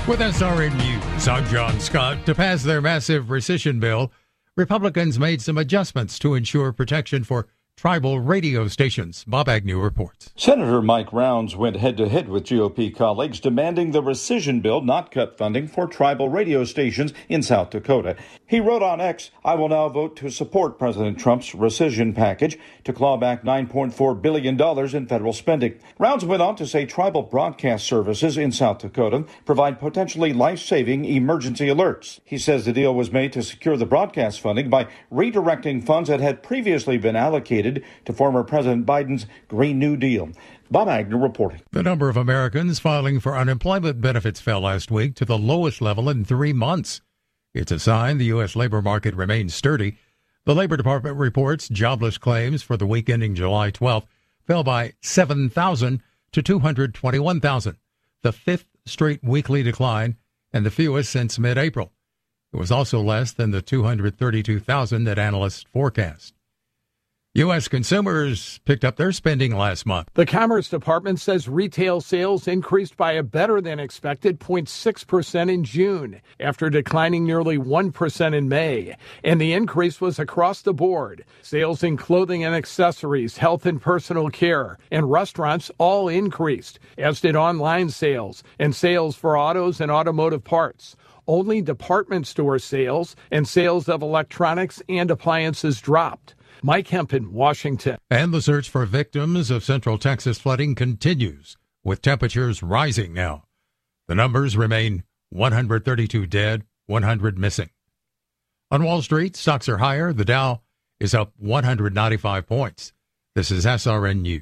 With SRN News, I'm John Scott. To pass their massive rescission bill, Republicans made some adjustments to ensure protection for tribal radio stations. Bob Agnew reports. Senator Mike Rounds went head-to-head with GOP colleagues demanding the rescission bill not cut funding for tribal radio stations in South Dakota. He wrote on X, "I will now vote to support President Trump's rescission package to claw back $9.4 billion in federal spending." Rounds went on to say tribal broadcast services in South Dakota provide potentially life-saving emergency alerts. He says the deal was made to secure the broadcast funding by redirecting funds that had previously been allocated to former President Biden's Green New Deal. Bob Agnew reporting. The number of Americans filing for unemployment benefits fell last week to the lowest level in 3 months. It's a sign the U.S. labor market remains sturdy. The Labor Department reports jobless claims for the week ending July 12th fell by 7,000 to 221,000, the fifth straight weekly decline and the fewest since mid-April. It was also less than the 232,000 that analysts forecast. U.S. consumers picked up their spending last month. The Commerce Department says retail sales increased by a better-than-expected 0.6% in June, after declining nearly 1% in May. And the increase was across the board. Sales in clothing and accessories, health and personal care, and restaurants all increased, as did online sales and sales for autos and automotive parts. Only department store sales and sales of electronics and appliances dropped. Mike Hempen, Washington. And the search for victims of Central Texas flooding continues, with temperatures rising now. The numbers remain 132 dead, 100 missing. On Wall Street, stocks are higher. The Dow is up 195 points. This is SRN News.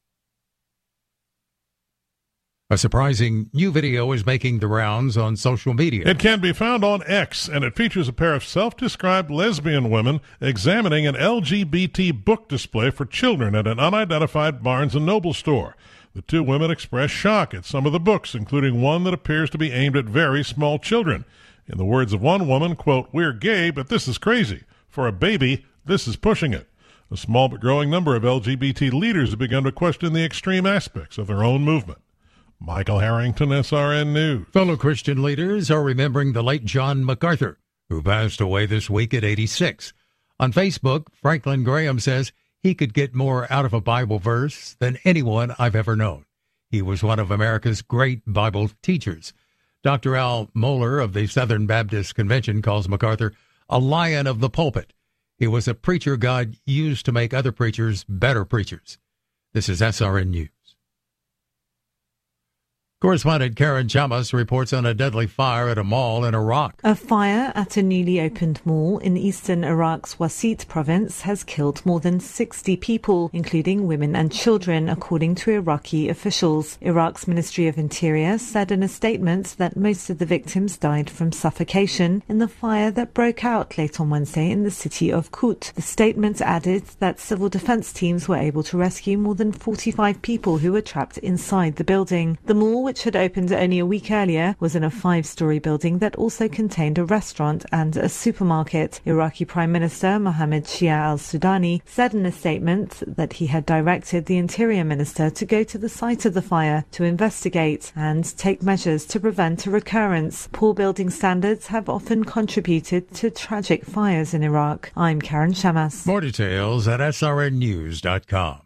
A surprising new video is making the rounds on social media. It can be found on X, and it features a pair of self-described lesbian women examining an LGBT book display for children at an unidentified Barnes & Noble store. The two women express shock at some of the books, including one that appears to be aimed at very small children. In the words of one woman, quote, "We're gay, but this is crazy. For a baby, this is pushing it." A small but growing number of LGBT leaders have begun to question the extreme aspects of their own movement. Michael Harrington, SRN News. Fellow Christian leaders are remembering the late John MacArthur, who passed away this week at 86. On Facebook, Franklin Graham says he could get more out of a Bible verse than anyone I've ever known. He was one of America's great Bible teachers. Dr. Al Mohler of the Southern Baptist Convention calls MacArthur a lion of the pulpit. He was a preacher God used to make other preachers better preachers. This is SRN News. Correspondent Karen Chamas reports on a deadly fire at a mall in Iraq. A fire at a newly opened mall in eastern Iraq's Wasit province has killed more than 60 people, including women and children, according to Iraqi officials. Iraq's Ministry of Interior said in a statement that most of the victims died from suffocation in the fire that broke out late on Wednesday in the city of Kut. The statement added that civil defense teams were able to rescue more than 45 people who were trapped inside the building. The mall, which had opened only a week earlier, was in a 5-story building that also contained a restaurant and a supermarket. Iraqi Prime Minister Mohammed Shia al-Sudani said in a statement that he had directed the Interior Minister to go to the site of the fire to investigate and take measures to prevent a recurrence. Poor building standards have often contributed to tragic fires in Iraq. I'm Karen Chamas. More details at srnnews.com.